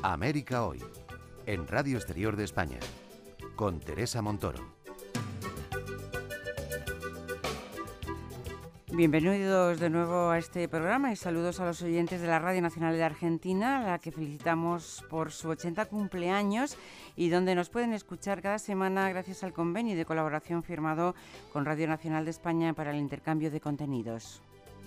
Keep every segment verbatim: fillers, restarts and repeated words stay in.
América Hoy, en Radio Exterior de España, con Teresa Montoro. Bienvenidos de nuevo a este programa y saludos a los oyentes de la Radio Nacional de Argentina, a la que felicitamos por su ochenta cumpleaños y donde nos pueden escuchar cada semana gracias al convenio de colaboración firmado con Radio Nacional de España para el intercambio de contenidos.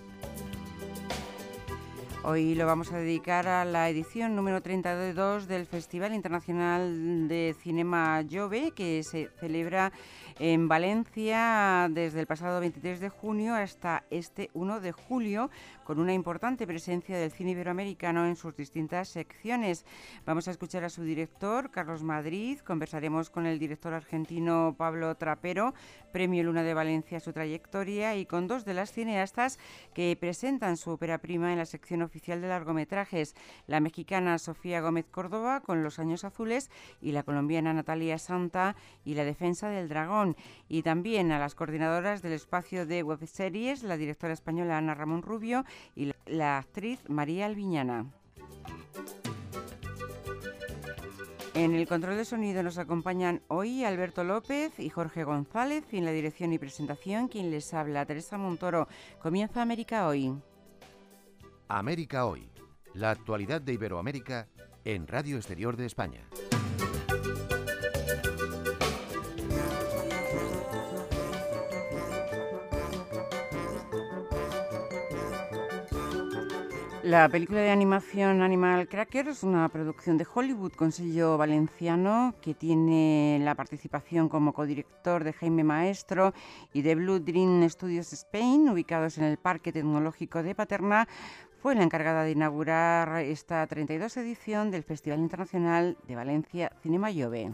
Hoy lo vamos a dedicar a la edición número treinta y dos del Festival Internacional de Cinema Jove, que se celebra en Valencia desde el pasado veintitrés de junio hasta este uno de julio, con una importante presencia del cine iberoamericano en sus distintas secciones. Vamos a escuchar a su director, Carlos Madrid, conversaremos con el director argentino Pablo Trapero, Premio Luna de Valencia a su trayectoria, y con dos de las cineastas que presentan su ópera prima en la sección oficial de largometrajes, la mexicana Sofía Gómez Córdoba con Los Años Azules y la colombiana Natalia Santa y La Defensa del Dragón, y también a las coordinadoras del espacio de webseries, la directora española Ana Ramón Rubio y la, la actriz María Albiñana. En el control de sonido nos acompañan hoy Alberto López y Jorge González, y en la dirección y presentación quien les habla, Teresa Montoro. Comienza América Hoy. América Hoy, la actualidad de Iberoamérica en Radio Exterior de España. La película de animación Animal Cracker es una producción de Hollywood con sello valenciano que tiene la participación como codirector de Jaime Maestro y de Blue Dream Studios Spain, ubicados en el Parque Tecnológico de Paterna. Fue la encargada de inaugurar esta treinta y dos edición del Festival Internacional de Valencia Cinema Jove.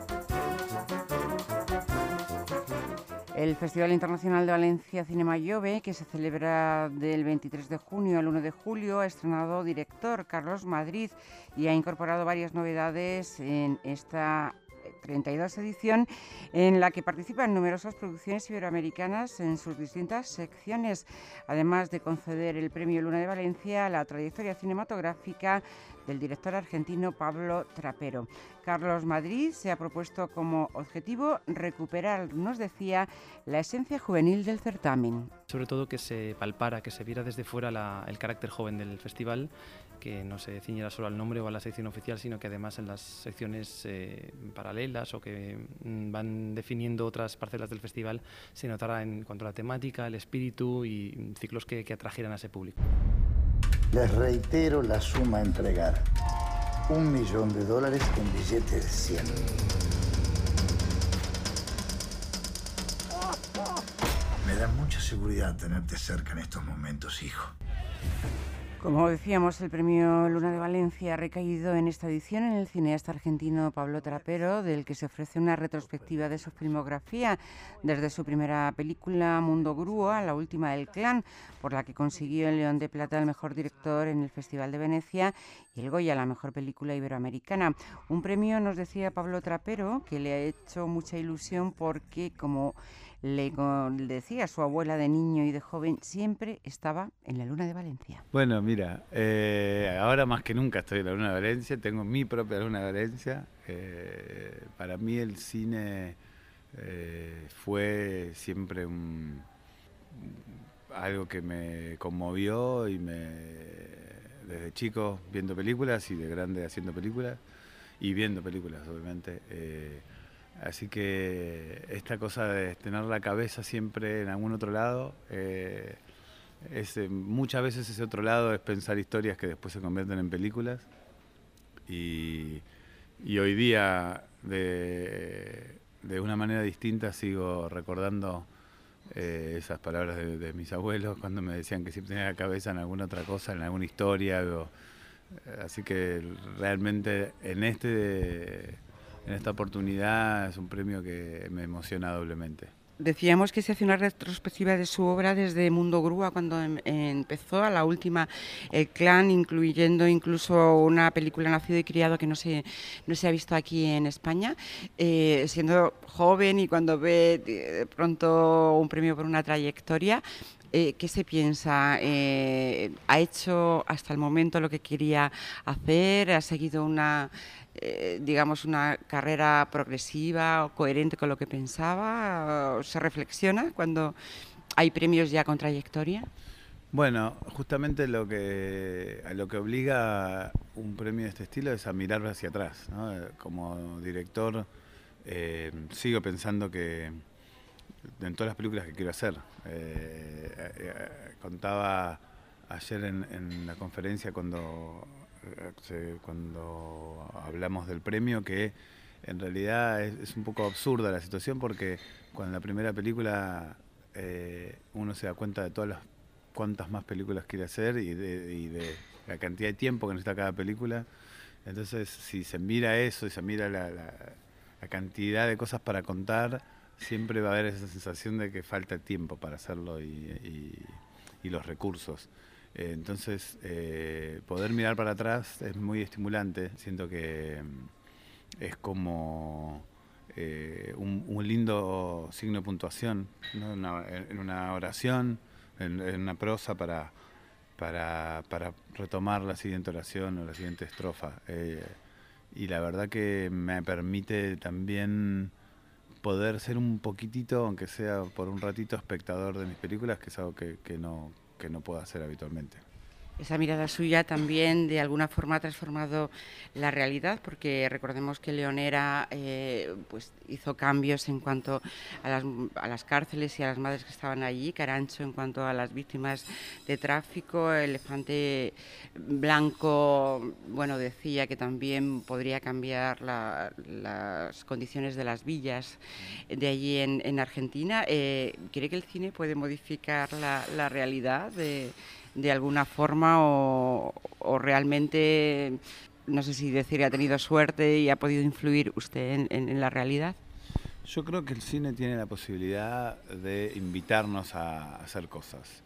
El Festival Internacional de Valencia Cinema Jove, que se celebra del veintitrés de junio al uno de julio, ha estrenado director Carlos Madrid y ha incorporado varias novedades en esta treinta y dos edición, en la que participan numerosas producciones iberoamericanas en sus distintas secciones, además de conceder el Premio Luna de Valencia a la trayectoria cinematográfica del director argentino Pablo Trapero. Carlos Madrid se ha propuesto como objetivo recuperar, nos decía, la esencia juvenil del certamen. Sobre todo que se palpara, que se viera desde fuera la, el carácter joven del festival, que no se ciñera solo al nombre o a la sección oficial, sino que además en las secciones eh, paralelas o que mm, van definiendo otras parcelas del festival se notara en cuanto a la temática, el espíritu y ciclos que, que atrajeran a ese público. Les reitero la suma a entregar. Un millón de dólares en billetes de cien. Me da mucha seguridad tenerte cerca en estos momentos, hijo. Como decíamos, el Premio Luna de Valencia ha recaído en esta edición en el cineasta argentino Pablo Trapero, del que se ofrece una retrospectiva de su filmografía, desde su primera película Mundo Grúa, la última del Clan, por la que consiguió el León de Plata al mejor director en el Festival de Venecia, y el Goya, la mejor película iberoamericana. Un premio, nos decía Pablo Trapero, que le ha hecho mucha ilusión porque, como le decía su abuela de niño y de joven, siempre estaba en la Luna de Valencia. Bueno, mira, eh, ahora más que nunca estoy en la Luna de Valencia, tengo mi propia Luna de Valencia. Eh, para mí el cine eh, fue siempre un, algo que me conmovió y me, desde chico viendo películas y de grande haciendo películas y viendo películas, obviamente. Eh, Así que esta cosa de tener la cabeza siempre en algún otro lado, eh, es, eh, muchas veces ese otro lado es pensar historias que después se convierten en películas. Y, y hoy día, de, de una manera distinta, sigo recordando eh, esas palabras de, de mis abuelos cuando me decían que siempre tenía la cabeza en alguna otra cosa, en alguna historia. Algo. Así que realmente en este... En esta oportunidad es un premio que me emociona doblemente. Decíamos que se hace una retrospectiva de su obra desde Mundo Grúa, cuando em, empezó, a la última, El Clan, incluyendo incluso una película, Nacido y Criado, que no se, no se ha visto aquí en España. Eh, siendo joven y cuando ve de pronto un premio por una trayectoria, eh, ¿qué se piensa? Eh, ¿Ha hecho hasta el momento lo que quería hacer? ¿Ha seguido una... Eh, digamos, una carrera progresiva o coherente con lo que pensaba? ¿O se reflexiona cuando hay premios ya con trayectoria? Bueno, justamente lo que a lo que obliga un premio de este estilo es a mirar hacia atrás, ¿no? Como director eh, sigo pensando que en todas las películas que quiero hacer, eh, eh, contaba ayer en, en la conferencia cuando cuando hablamos del premio que en realidad es, es un poco absurda la situación, porque cuando la primera película eh, uno se da cuenta de todas las cuántas más películas quiere hacer y de, y de la cantidad de tiempo que necesita cada película. Entonces, si se mira eso y se mira la, la, la cantidad de cosas para contar, siempre va a haber esa sensación de que falta tiempo para hacerlo y, y, y los recursos. Entonces, eh, poder mirar para atrás es muy estimulante. Siento que es como eh, un, un lindo signo de puntuación, ¿no? Una, en una oración, en, en una prosa para, para, para retomar la siguiente oración o la siguiente estrofa. Eh, y la verdad que me permite también poder ser un poquitito, aunque sea por un ratito, espectador de mis películas, que es algo que, que no... que no puedo hacer habitualmente. Esa mirada suya también de alguna forma ha transformado la realidad, porque recordemos que Leonera eh, pues hizo cambios en cuanto a las, a las cárceles y a las madres que estaban allí, Carabanchel en cuanto a las víctimas de tráfico, Elefante Blanco, bueno, decía que también podría cambiar la, las condiciones de las villas de allí en, en Argentina. Eh, ¿Cree que el cine puede modificar la, la realidad de... de alguna forma o, o realmente, no sé si decir, ha tenido suerte y ha podido influir usted en, en, en la realidad? Yo creo que el cine tiene la posibilidad de invitarnos a hacer cosas.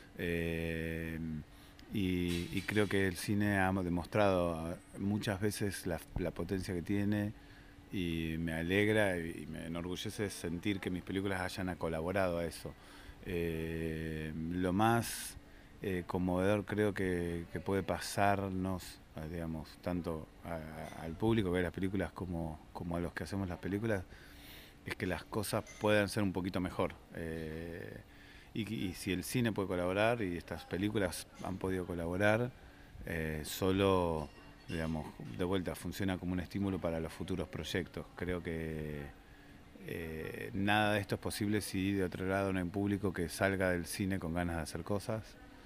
Eh, y, y creo que el cine ha demostrado muchas veces la, la potencia que tiene, y me alegra y me enorgullece sentir que mis películas hayan colaborado a eso. Eh, lo más... Eh, conmovedor creo que, que puede pasarnos, digamos, tanto a, al público que ve las películas como, como a los que hacemos las películas, es que las cosas puedan ser un poquito mejor. Eh, y, y si el cine puede colaborar y estas películas han podido colaborar, eh, solo, digamos, de vuelta, funciona como un estímulo para los futuros proyectos. Creo que eh, nada de esto es posible si de otro lado no hay un público que salga del cine con ganas de hacer cosas.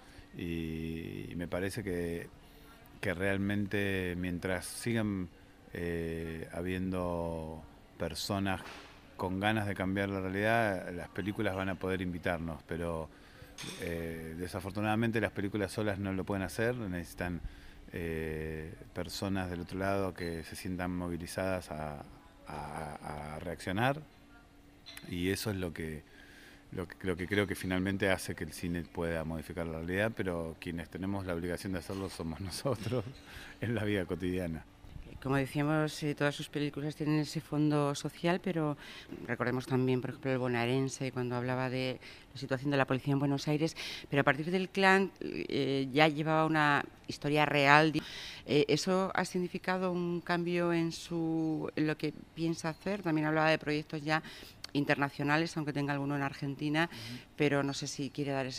Y me parece que, que realmente mientras sigan eh, habiendo personas con ganas de cambiar la realidad, las películas van a poder invitarnos, pero eh, desafortunadamente las películas solas no lo pueden hacer, necesitan eh, personas del otro lado que se sientan movilizadas a, a, a reaccionar, y eso es lo que Lo que, lo que creo que finalmente hace que el cine pueda modificar la realidad, pero quienes tenemos la obligación de hacerlo somos nosotros en la vida cotidiana. Como decíamos, eh, todas sus películas tienen ese fondo social, pero recordemos también, por ejemplo, El Bonaerense, cuando hablaba de la situación de la policía en Buenos Aires, pero a partir del Clan eh, ya llevaba una historia real. Eh, ¿Eso ha significado un cambio en, su, en lo que piensa hacer? También hablaba de proyectos ya internacionales, aunque tenga alguno en Argentina, uh-huh. pero no sé si quiere dar ese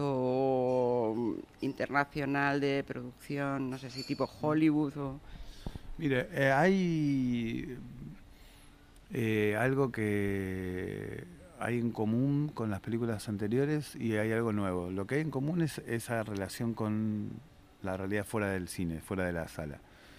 salto internacional de producción, no sé si tipo Hollywood o... Mire, eh, hay eh, algo que hay en común con las películas anteriores y hay algo nuevo. Lo que hay en común es esa relación con la realidad fuera del cine, fuera de la sala.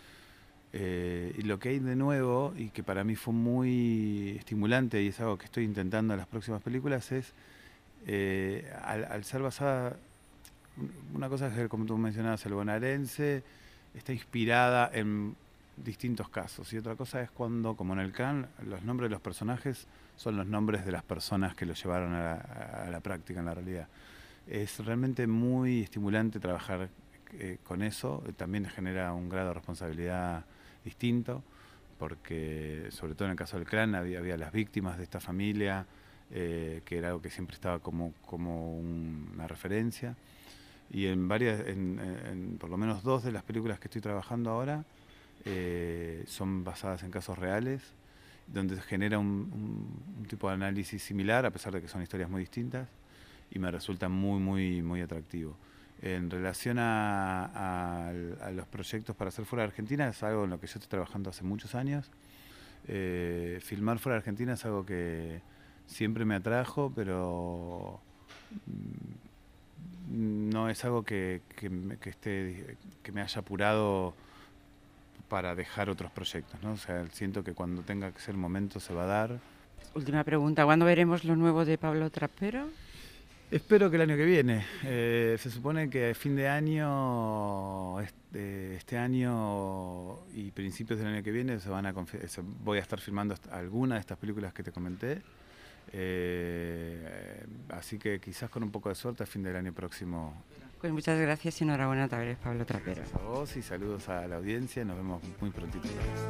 Eh, y lo que hay de nuevo, y que para mí fue muy estimulante y es algo que estoy intentando en las próximas películas, es eh, al, al ser basada, una cosa es, como tú mencionabas, El Bonaerense, está inspirada en distintos casos. Y otra cosa es cuando, como en el Clan, los nombres de los personajes son los nombres de las personas que lo llevaron a la, a la práctica en la realidad. Es realmente muy estimulante trabajar eh, con eso, también genera un grado de responsabilidad distinto, porque sobre todo en el caso del Clan había, había las víctimas de esta familia, eh, que era algo que siempre estaba como, como un, una referencia, y en varias, en, en por lo menos dos de las películas que estoy trabajando ahora eh, son basadas en casos reales, donde se genera un, un, un tipo de análisis similar, a pesar de que son historias muy distintas, y me resulta muy, muy, muy atractivo. En relación a, a, a los proyectos para hacer fuera de Argentina, es algo en lo que yo estoy trabajando hace muchos años. Eh, filmar fuera de Argentina es algo que siempre me atrajo, pero no es algo que, que, me, que, esté, que me haya apurado para dejar otros proyectos, ¿no? O sea, siento que cuando tenga que ser el momento se va a dar. Última pregunta, ¿cuándo veremos lo nuevo de Pablo Trapero? Espero que el año que viene. Eh, se supone que a fin de año, este, este año y principios del año que viene se van a se, voy a estar filmando algunas de estas películas que te comenté. Eh, así que quizás con un poco de suerte a fin del año próximo. Pues muchas gracias y enhorabuena otra vez, Pablo Trapero. Gracias a vos y saludos a la audiencia. Nos vemos muy prontito.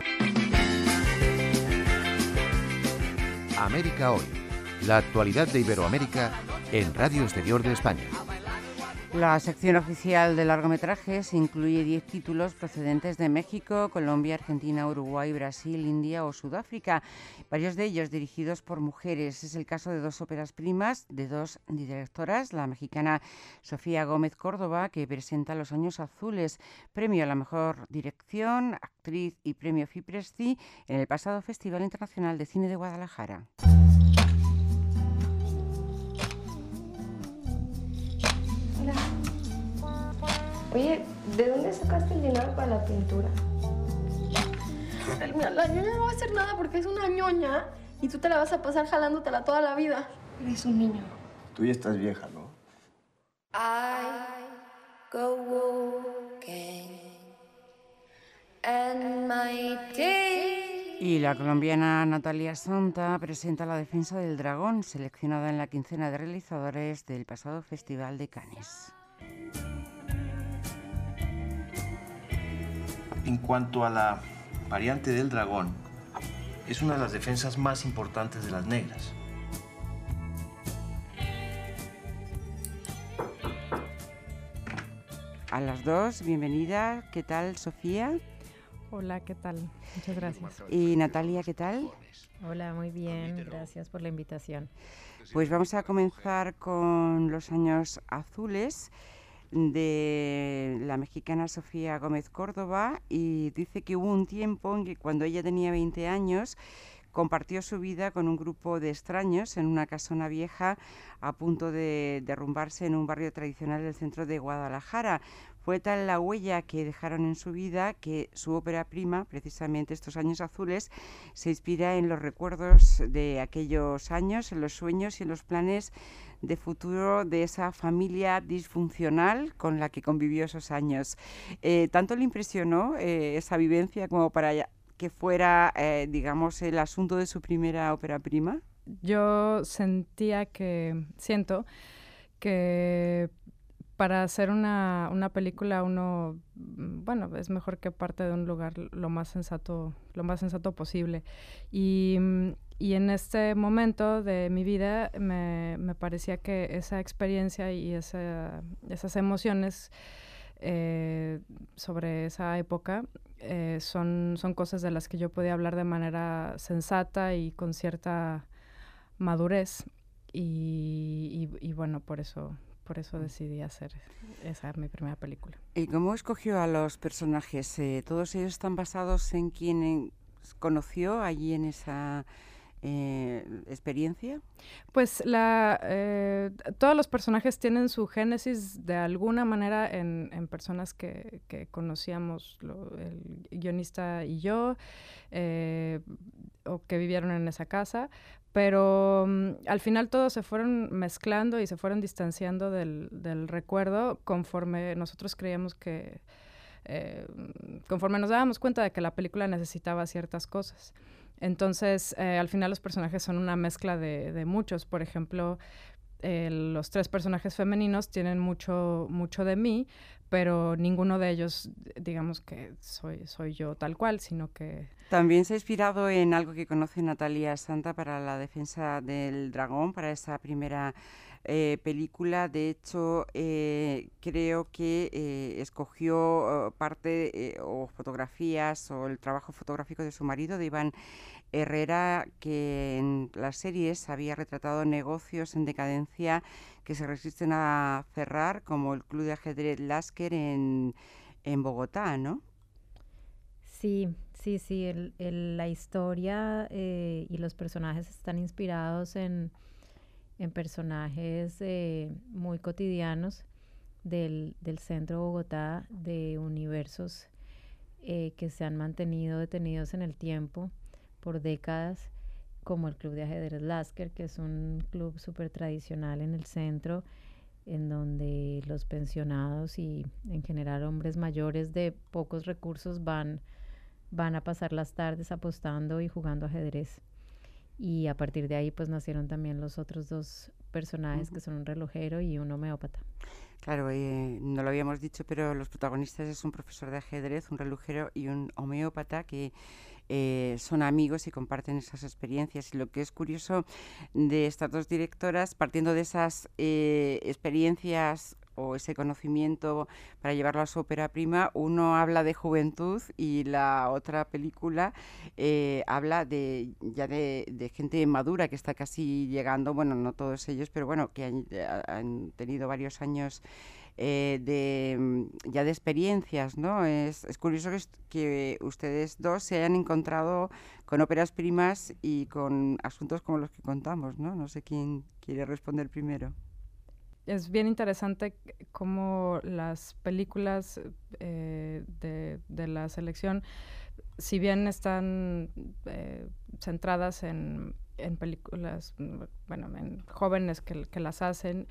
América Hoy. La actualidad de Iberoamérica en Radio Exterior de España. La sección oficial de largometrajes incluye diez títulos procedentes de México, Colombia, Argentina, Uruguay, Brasil, India o Sudáfrica, varios de ellos dirigidos por mujeres. Es el caso de dos óperas primas de dos directoras, la mexicana Sofía Gómez Córdoba, que presenta Los Años Azules, premio a la mejor dirección, actriz y premio FIPRESCI en el pasado Festival Internacional de Cine de Guadalajara. Oye, ¿de dónde sacaste el dinero para la pintura? Mira, la ñoña no va a hacer nada porque es una ñoña y tú te la vas a pasar jalándotela toda la vida. Eres un niño. Tú ya estás vieja, ¿no? I go walking and my day. Y la colombiana Natalia Santa presenta La Defensa del Dragón, seleccionada en la quincena de realizadores del pasado Festival de Cannes. En cuanto a la variante del dragón, es una de las defensas más importantes de las negras. A las dos, bienvenida. ¿Qué tal, Sofía? Hola, ¿qué tal? Muchas gracias. Y Natalia, ¿qué tal? Hola, muy bien. Gracias por la invitación. Pues vamos a comenzar con Los Años Azules, de la mexicana Sofía Gómez Córdoba, y dice que hubo un tiempo en que cuando ella tenía veinte años compartió su vida con un grupo de extraños en una casona vieja a punto de derrumbarse en un barrio tradicional del centro de Guadalajara. Fue tal la huella que dejaron en su vida que su ópera prima, precisamente Estos Años Azules, se inspira en los recuerdos de aquellos años, en los sueños y en los planes de futuro de esa familia disfuncional con la que convivió esos años. Eh, ¿Tanto le impresionó eh, esa vivencia como para que fuera, eh, digamos, el asunto de su primera ópera prima? Yo sentía que, siento que para hacer una, una película uno, bueno, es mejor que parte de un lugar lo más sensato, lo más sensato posible. Y, y en este momento de mi vida me, me parecía que esa experiencia y esa, esas emociones eh, sobre esa época eh, son, son cosas de las que yo podía hablar de manera sensata y con cierta madurez. Y, y, y bueno, por eso... Por eso decidí hacer esa mi primera película. ¿Y cómo escogió a los personajes? Eh, ¿Todos ellos están basados en quien conoció allí en esa eh, experiencia? Pues la, eh, todos los personajes tienen su génesis de alguna manera en, en personas que, que conocíamos, lo, el guionista y yo, eh, o que vivieron en esa casa. Pero um, al final todos se fueron mezclando y se fueron distanciando del, del recuerdo conforme nosotros creíamos que eh, conforme nos dábamos cuenta de que la película necesitaba ciertas cosas. Entonces, eh, al final los personajes son una mezcla de, de muchos. Por ejemplo, eh, los tres personajes femeninos tienen mucho, mucho de mí, pero ninguno de ellos, digamos que soy, soy yo tal cual, sino que... También se ha inspirado en algo que conoce Natalia Santa para la defensa del dragón, para esa primera eh, película. De hecho, eh, creo que eh, escogió uh, parte eh, o fotografías o el trabajo fotográfico de su marido, de Iván Herrera, que en las series había retratado negocios en decadencia que se resisten a cerrar, como el Club de Ajedrez Lasker en, en Bogotá, ¿no? Sí, sí, sí, el, el, la historia eh, y los personajes están inspirados en, en personajes eh, muy cotidianos del, del centro de Bogotá, de universos eh, que se han mantenido detenidos en el tiempo por décadas, como el Club de Ajedrez Lasker, que es un club súper tradicional en el centro, en donde los pensionados y en general hombres mayores de pocos recursos van, van a pasar las tardes apostando y jugando ajedrez. Y a partir de ahí pues nacieron también los otros dos personajes, uh-huh, que son un relojero y un homeópata. Claro, eh, no lo habíamos dicho, pero los protagonistas es un profesor de ajedrez, un relojero y un homeópata que eh, son amigos y comparten esas experiencias. Y lo que es curioso de estas dos directoras, partiendo de esas eh, experiencias o ese conocimiento para llevarlo a su ópera prima, uno habla de juventud y la otra película eh, habla de ya de, de gente madura que está casi llegando, bueno, no todos ellos, pero bueno, que han, han tenido varios años eh, de ya de experiencias, ¿no? Es, es curioso que, que ustedes dos se hayan encontrado con óperas primas y con asuntos como los que contamos, ¿no? No sé quién quiere responder primero. Es bien interesante cómo las películas eh, de, de la selección, si bien están eh, centradas en, en películas, bueno, en jóvenes que, que las hacen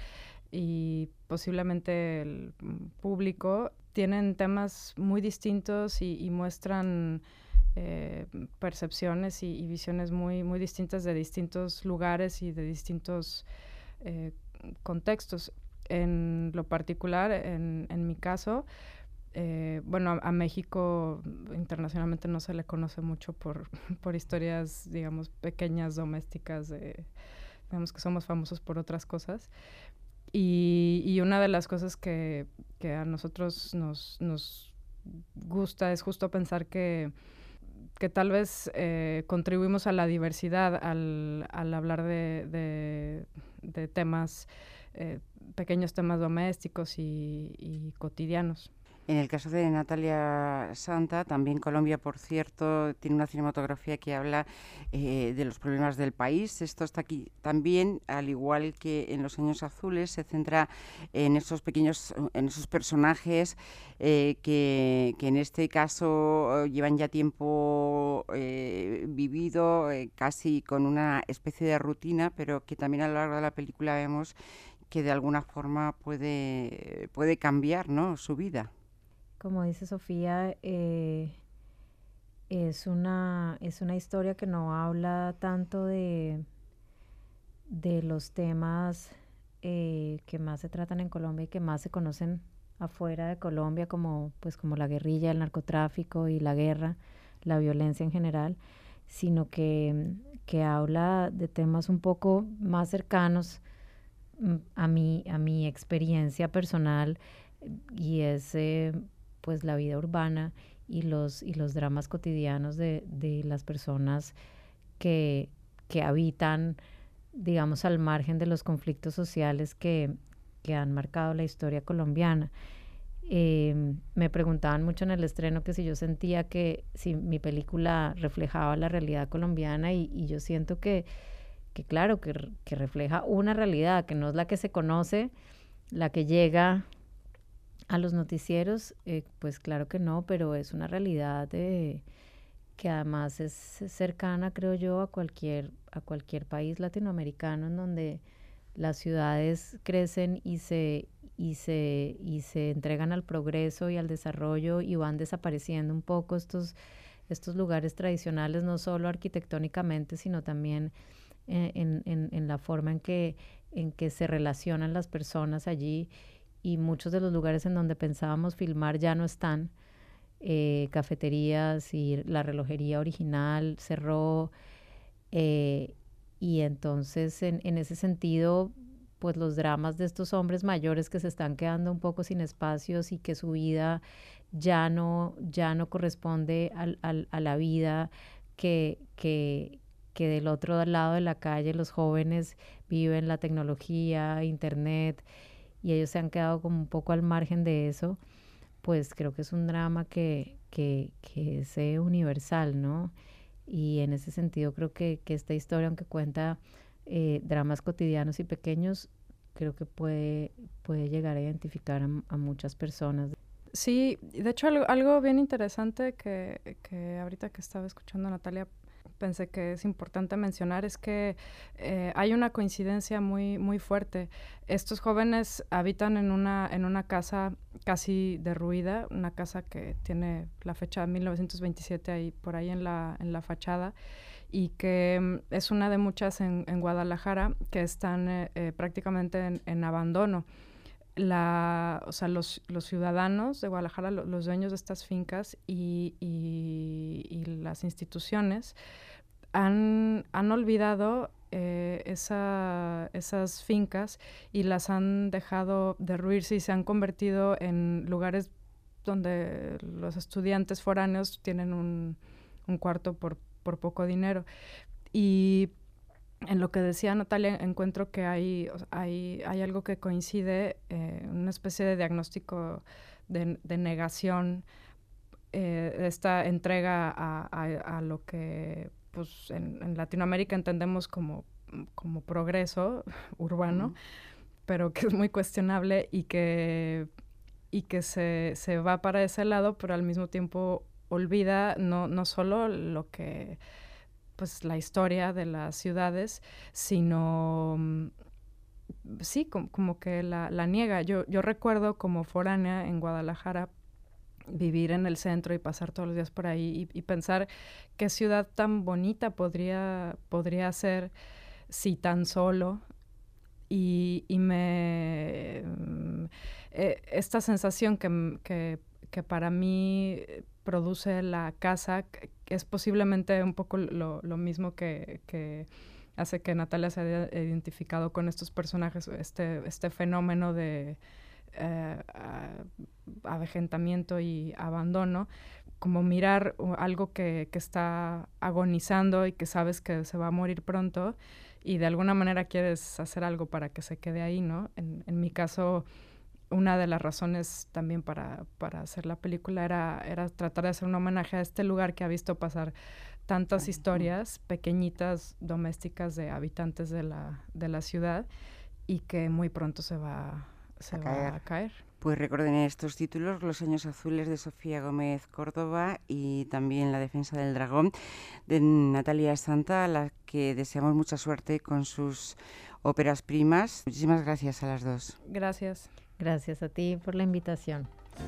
y posiblemente el público, tienen temas muy distintos y, y muestran eh, percepciones y, y visiones muy, muy distintas de distintos lugares y de distintos eh, contextos. En lo particular, en, en mi caso, eh, bueno, a, a México internacionalmente no se le conoce mucho por, por historias, digamos, pequeñas, domésticas, de, digamos que somos famosos por otras cosas. Y, y una de las cosas que, que a nosotros nos, nos gusta es justo pensar que que tal vez eh, contribuimos a la diversidad al, al hablar de, de, de temas, eh, pequeños temas domésticos y, y cotidianos. En el caso de Natalia Santa, también Colombia, por cierto, tiene una cinematografía que habla eh, de los problemas del país. Esto está aquí también, al igual que en Los Años Azules, se centra en esos pequeños, en esos personajes eh, que, que en este caso llevan ya tiempo eh, vivido, eh, casi con una especie de rutina, pero que también a lo largo de la película vemos que de alguna forma puede, puede cambiar, ¿no?, su vida. Como dice Sofía, eh, es, una, es una historia que no habla tanto de, de los temas eh, que más se tratan en Colombia y que más se conocen afuera de Colombia, como, pues, como la guerrilla, el narcotráfico y la guerra, la violencia en general, sino que, que habla de temas un poco más cercanos a mi, a mi experiencia personal, y es eh, pues la vida urbana y los, y los dramas cotidianos de, de las personas que, que habitan, digamos, al margen de los conflictos sociales que, que han marcado la historia colombiana. Eh, me preguntaban mucho en el estreno que si yo sentía que si mi película reflejaba la realidad colombiana, y, y yo siento que, que claro, que, que refleja una realidad que no es la que se conoce, la que llega a los noticieros, eh, pues claro que no, pero es una realidad eh, que además es cercana, creo yo, a cualquier, a cualquier país latinoamericano, en donde las ciudades crecen y se, y, se, y se entregan al progreso y al desarrollo y van desapareciendo un poco estos, estos lugares tradicionales, no solo arquitectónicamente, sino también en, en, en la forma en que, en que se relacionan las personas allí, y muchos de los lugares en donde pensábamos filmar ya no están. Eh, cafeterías y la relojería original cerró, eh, y entonces en, en ese sentido, pues los dramas de estos hombres mayores que se están quedando un poco sin espacios y que su vida ya no, ya no corresponde al, al, a la vida que, que, que del otro lado de la calle los jóvenes viven, la tecnología, internet, y ellos se han quedado como un poco al margen de eso. Pues creo que es un drama que, que, que es eh, universal, ¿no? Y en ese sentido creo que, que esta historia, aunque cuenta eh, dramas cotidianos y pequeños, creo que puede, puede llegar a identificar a, a muchas personas. Sí, de hecho algo, algo bien interesante que, que ahorita que estaba escuchando a Natalia pensé que es importante mencionar es que eh, hay una coincidencia muy, muy fuerte. Estos jóvenes habitan en una, en una casa casi derruida, una casa que tiene la fecha de mil novecientos veintisiete ahí, por ahí en la, en la fachada, y que um, es una de muchas en, en Guadalajara que están eh, eh, prácticamente en, en abandono. La, o sea, los, los ciudadanos de Guadalajara, lo, los dueños de estas fincas y, y, y las instituciones han, han olvidado eh, esa, esas fincas y las han dejado derruirse y se han convertido en lugares donde los estudiantes foráneos tienen un, un cuarto por, por poco dinero. Y en lo que decía Natalia, encuentro que hay, hay, hay algo que coincide, eh, una especie de diagnóstico de, de negación, eh, de esta entrega a, a, a lo que pues, en, en Latinoamérica entendemos como, como progreso urbano, uh-huh. pero que es muy cuestionable y que, y que se, se va para ese lado, pero al mismo tiempo olvida no, no solo lo que... pues la historia de las ciudades, sino sí, como, como que la, la niega. Yo, yo recuerdo como foránea en Guadalajara vivir en el centro y pasar todos los días por ahí y, y pensar qué ciudad tan bonita podría, podría ser si tan solo. Y, y me... Eh, esta sensación que, que, que para mí produce la casa, que es posiblemente un poco lo, lo mismo que, que hace que Natalia se haya identificado con estos personajes, este, este fenómeno de eh, avejentamiento y abandono, como mirar algo que, que está agonizando y que sabes que se va a morir pronto y de alguna manera quieres hacer algo para que se quede ahí, ¿no? En, en mi caso, una de las razones también para, para hacer la película era, era tratar de hacer un homenaje a este lugar que ha visto pasar tantas historias pequeñitas, domésticas de habitantes de la, de la ciudad y que muy pronto se va, se a, va caer. a caer. Pues recuerden estos títulos, Los años azules de Sofía Gómez Córdoba y también La defensa del dragón de Natalia Santa, a la que deseamos mucha suerte con sus óperas primas. Muchísimas gracias a las dos. Gracias. Gracias a ti por la invitación.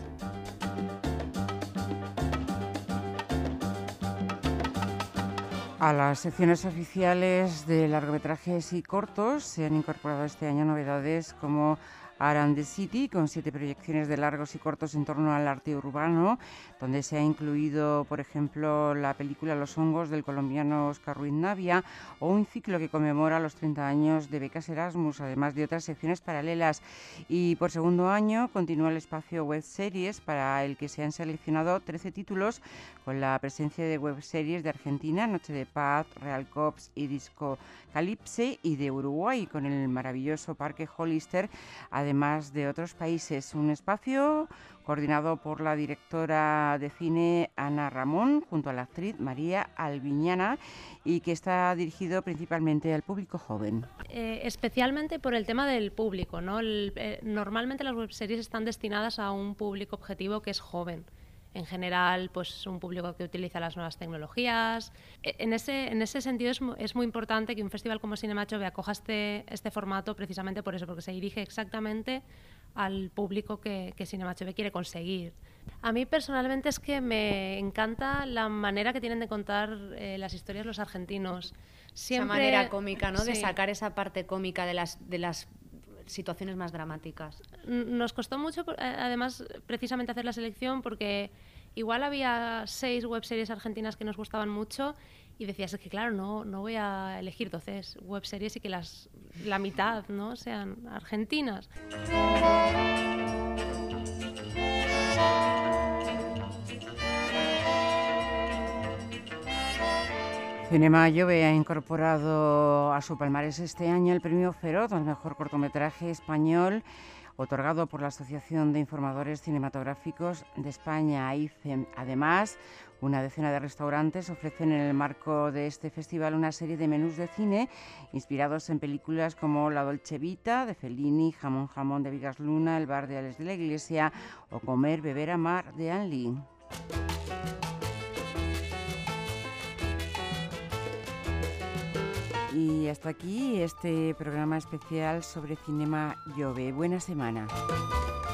A las secciones oficiales de largometrajes y cortos se han incorporado este año novedades como Around the City, con siete proyecciones de largos y cortos en torno al arte urbano, donde se ha incluido, por ejemplo, la película Los hongos del colombiano Oscar Ruiz Navia, o un ciclo que conmemora los treinta años de becas Erasmus, además de otras secciones paralelas. Y por segundo año continúa el espacio web series, para el que se han seleccionado trece títulos, con la presencia de web series de Argentina, Noche de Paz, Real Cops y Disco Calipse, y de Uruguay, con el maravilloso Parque Hollister, además de otros países. Un espacio coordinado por la directora de cine Ana Ramón, junto a la actriz María Albiñana, y que está dirigido principalmente al público joven. Eh, especialmente por el tema del público, ¿no? El, eh, normalmente las webseries están destinadas a un público objetivo que es joven. En general, pues un público que utiliza las nuevas tecnologías. En ese, en ese sentido es, es muy importante que un festival como Cinema Jove acoja este, este formato precisamente por eso, porque se dirige exactamente al público que, que Cinema Jove quiere conseguir. A mí personalmente es que me encanta la manera que tienen de contar eh, las historias los argentinos. Siempre, esa manera cómica, ¿no? Sí. De sacar esa parte cómica de las, de las situaciones más dramáticas. Nos costó mucho, además, precisamente hacer la selección porque igual había seis webseries argentinas que nos gustaban mucho y decías, es que claro, no, no voy a elegir doce webseries y que las, la mitad, ¿no?, sean argentinas. Cinema Jove ha incorporado a su palmarés este año el premio Feroz al mejor cortometraje español, otorgado por la Asociación de Informadores Cinematográficos de España, A I C E. Además, una decena de restaurantes ofrecen en el marco de este festival una serie de menús de cine inspirados en películas como La Dolce Vita de Fellini, Jamón Jamón de Vigas Luna, El bar de Alex de la Iglesia o Comer, beber, amar de Ang Lee. Y hasta aquí este programa especial sobre Cinema Jove. Buena semana.